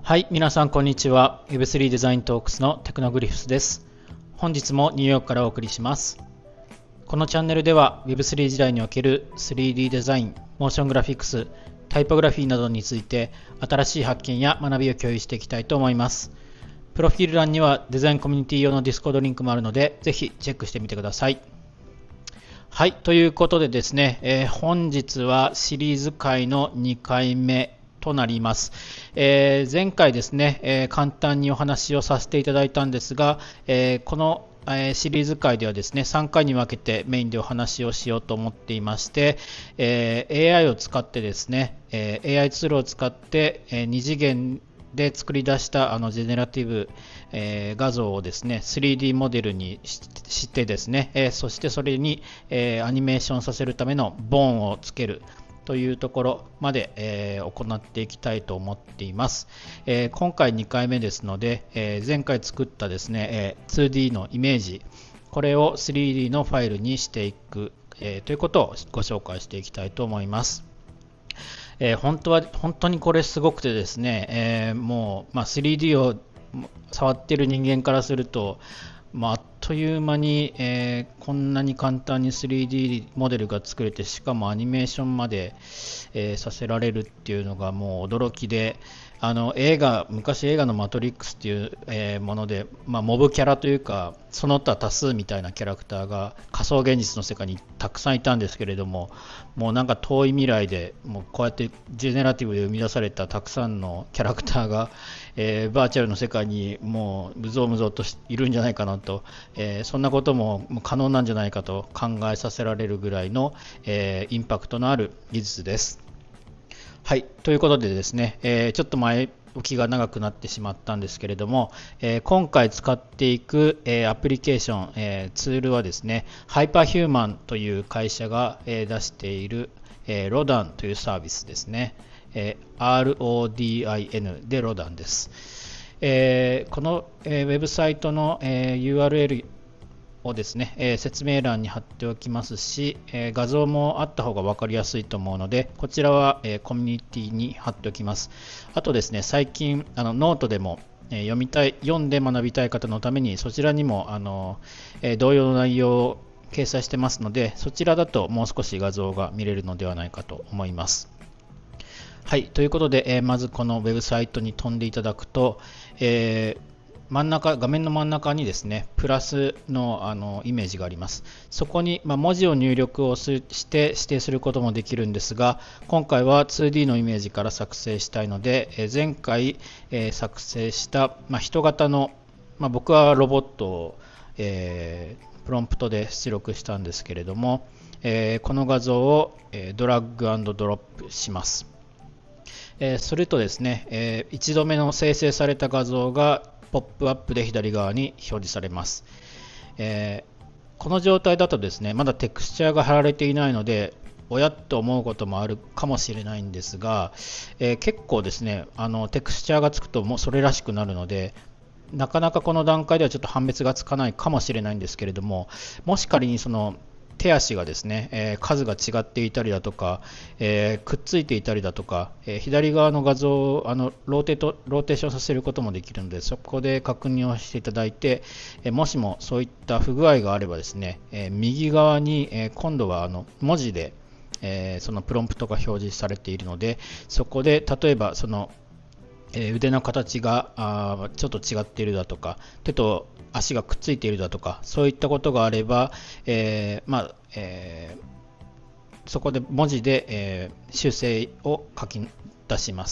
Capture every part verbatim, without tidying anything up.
はい、皆さんこんにちは。 ウェブスリー デザイントークスのテクノグリフスです。本日もニューヨークからお送りします。このチャンネルでは ウェブスリー 時代における スリーディー デザイン、モーショングラフィックス、タイポグラフィーなどについて新しい発見や学びを共有していきたいと思います。プロフィール欄にはデザインコミュニティ用の Discord リンクもあるので、ぜひチェックしてみてください。はい、ということでですね、えー、本日はシリーズ回のにかいめとなります。えー、前回ですね、えー、簡単にお話をさせていただいたんですが、えー、このシリーズ回ではですね、さんかいに分けてメインでお話をしようと思っていまして、えー、エーアイ を使ってですね、えー、エーアイ ツールを使って、えー、に次元で作り出したあのジェネラティブ、えー、画像をですね スリーディー モデルにしてですね、えー、そしてそれに、えー、アニメーションさせるためのボーンをつけるというところまで、えー、行っていきたいと思っています。えー、今回にかいめですので、えー、前回作ったですね、えー、ツーディー のイメージ、これを スリーディー のファイルにしていく、えー、ということをご紹介していきたいと思います。えー、本当は本当にこれすごくてですね、えー、もう、まあ、スリーディー を触っている人間からすると、まあ、あっという間に、えー、こんなに簡単に スリーディー モデルが作れて、しかもアニメーションまで、えー、させられるっていうのがもう驚きで、あの映画昔映画のマトリックスっていう、えー、もので、まあ、モブキャラというかその他多数みたいなキャラクターが仮想現実の世界にたくさんいたんですけれども、もうなんか遠い未来でもうこうやってジェネラティブで生み出されたたくさんのキャラクターが、えー、バーチャルの世界にもう無造無造といるんじゃないかなと、えー、そんなことも可能なんじゃないかと考えさせられるぐらいの、えー、インパクトのある技術です。はい、ということでですね、えー、ちょっと前置きが長くなってしまったんですけれども、えー、今回使っていく、えー、アプリケーション、えー、ツールはですね、ハイパーヒューマンという会社が、えー、出している、えー、ロダンというサービスですね。えー、アールオーディーアイエヌ でロダンです。えー、この、えー、ウェブサイトの、えー、ユーアールエルをですね、えー、説明欄に貼っておきますし、えー、画像もあった方が分かりやすいと思うので、こちらは、えー、コミュニティに貼っておきます。あとですね、最近あのノートでも、えー、読みたい読んで学びたい方のためにそちらにもあの、えー、同様の内容を掲載してますので、そちらだともう少し画像が見れるのではないかと思います。はい、ということで、えー、まずこのウェブサイトに飛んでいただくと、えー真ん中、画面の真ん中にですね、プラス の, あのイメージがあります。そこに、まあ、文字を入力をして指定することもできるんですが、今回は ツーディー のイメージから作成したいので、え前回、えー、作成した、まあ、人型の、まあ、僕はロボットを、えー、プロンプトで出力したんですけれども、えー、この画像を、えー、ドラッグ&ドロップします。えー、するとですね、えー、一度目の生成された画像がポップアップで左側に表示されます。えー、この状態だとですね、まだテクスチャーが貼られていないので、おやっと思うこともあるかもしれないんですが、えー、結構ですね、あのテクスチャーがつくともうそれらしくなるので、なかなかこの段階ではちょっと判別がつかないかもしれないんですけれども、もし仮にその手足がですね、えー、数が違っていたりだとか、えー、くっついていたりだとか、えー、左側の画像をあのローテとローテーションさせることもできるので、そこで確認をしていただいて、えー、もしもそういった不具合があればですね、えー、右側に、えー、今度はあの文字で、えー、そのプロンプトが表示されているので、そこで例えばそのえー、腕の形があちょっと違っているだとか、手と足がくっついているだとか、そういったことがあれば、えーまあえー、そこで文字で、えー、修正を書き出します。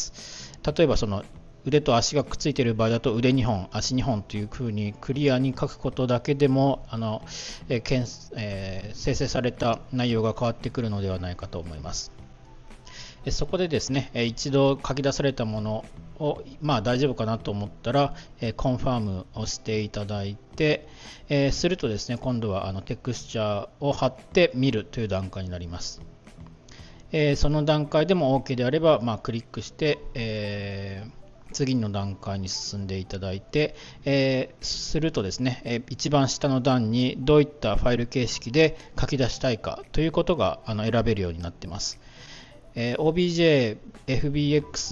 例えばその腕と足がくっついている場合だと腕にほん、足にほんというふうにクリアに書くことだけでもあの、えーえー、生成された内容が変わってくるのではないかと思います。そこでですね、一度書き出されたものを、まあ、大丈夫かなと思ったら、コンファームをしていただいて、するとですね、今度はあのテクスチャーを貼って見るという段階になります。その段階でも OK であれば、まあ、クリックして、えー、次の段階に進んでいただいて、えー、するとですね、えー、一番下の段にどういったファイル形式で書き出したいかということがあの選べるようになっています。オービージェー、エフビーエックス、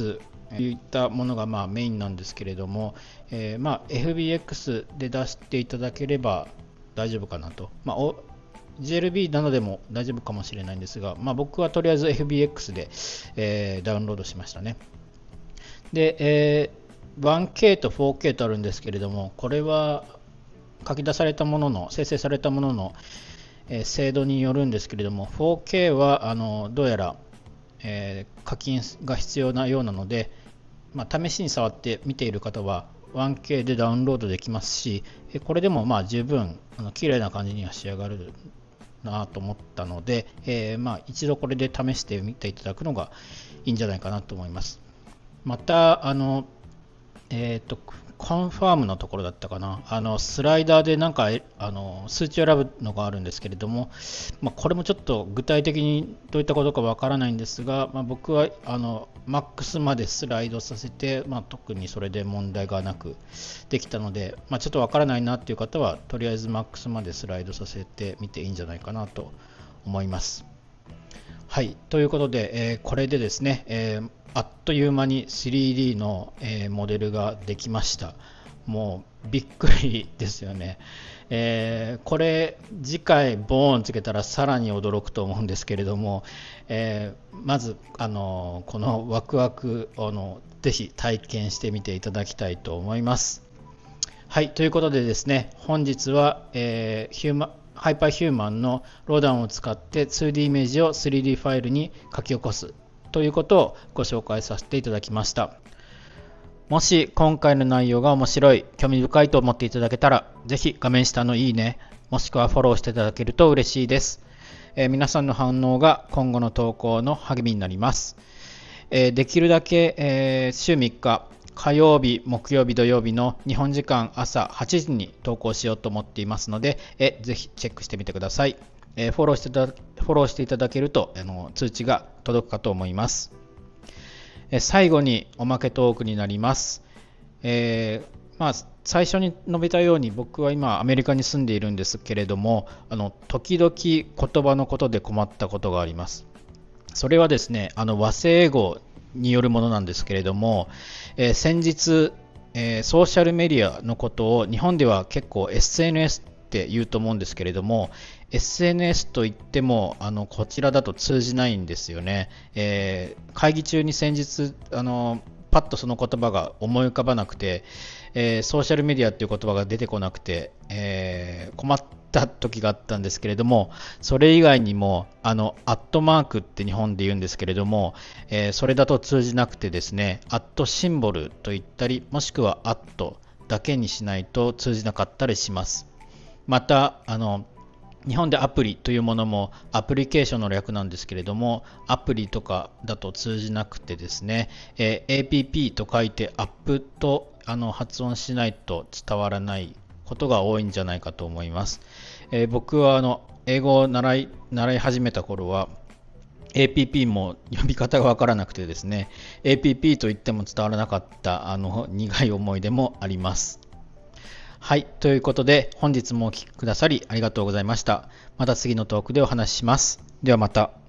いったものがまあメインなんですけれども、えー、まあ エフビーエックス で出していただければ大丈夫かなと、まあ、ジーエルビー などでも大丈夫かもしれないんですが、まあ、僕はとりあえず エフビーエックス で、えー、ダウンロードしましたね。で、えー、ワンケー と フォーケー とあるんですけれども、これは書き出されたものの生成されたものの、えー、精度によるんですけれども、 フォーケー はあのどうやら、えー、課金が必要なようなので、まあ、試しに触って見ている方は ワンケー でダウンロードできますし、これでもまあ十分あの綺麗な感じには仕上がるなと思ったので、えー、まあ一度これで試してみていただくのがいいんじゃないかなと思います。またあの、えーとコンファームのところだったかな、あのスライダーでなんかあの数値を選ぶのがあるんですけれども、まあ、これもちょっと具体的にどういったことかわからないんですが、まあ、僕はあのマックスまでスライドさせて、まあ、特にそれで問題がなくできたので、まあ、ちょっとわからないなっていう方はとりあえずマックスまでスライドさせてみていいんじゃないかなと思います。はい、ということで、えー、これでですね、えー、あっという間に スリーディー の、えー、モデルができました。もうびっくりですよね。えー、これ次回ボーンつけたらさらに驚くと思うんですけれども、えー、まずあのこのワクワクをのぜひ体験してみていただきたいと思います。はい、ということでですね、本日は、えー、ヒューマハイパーヒューマンのローダンを使って ツーディー イメージを スリーディー ファイルに書き起こすということをご紹介させていただきました。もし今回の内容が面白い、興味深いと思っていただけたら、ぜひ画面下のいいね、もしくはフォローしていただけると嬉しいです。えー、皆さんの反応が今後の投稿の励みになります。えー、できるだけ、えー、週みっか、火曜日、木曜日、土曜日の日本時間朝はちじに投稿しようと思っていますので、えぜひチェックしてみてください。えフォローしていただ、フォローしていただけるとあの通知が届くかと思います。え最後におまけトークになります。えー、まあ、最初に述べたように僕は今アメリカに住んでいるんですけれども、あの時々言葉のことで困ったことがあります。それはですね、あの和製英語によるものなんですけれども、えー、先日、えー、ソーシャルメディアのことを日本では結構 エスエヌエス って言うと思うんですけれども、 エスエヌエス といってもあのこちらだと通じないんですよね。えー、会議中に先日あのパッとその言葉が思い浮かばなくて、えー、ソーシャルメディアっていう言葉が出てこなくて、えー、困った時があったんですけれども、それ以外にもあのアットマークって日本で言うんですけれども、えー、それだと通じなくてですね、アットシンボルと言ったり、もしくはアットだけにしないと通じなかったりします。またあの日本でアプリというものもアプリケーションの略なんですけれども、アプリとかだと通じなくてですね、えー、エーピーピー と書いてアップとあの発音しないと伝わらないことが多いんじゃないかと思います。えー、僕はあの英語を習い、習い始めた頃は エーピーピー も呼び方がわからなくてですね、エーピーピー と言っても伝わらなかったあの苦い思い出もあります。はい、ということで本日もお聞きくださりありがとうございました。また次のトークでお話しします。ではまた。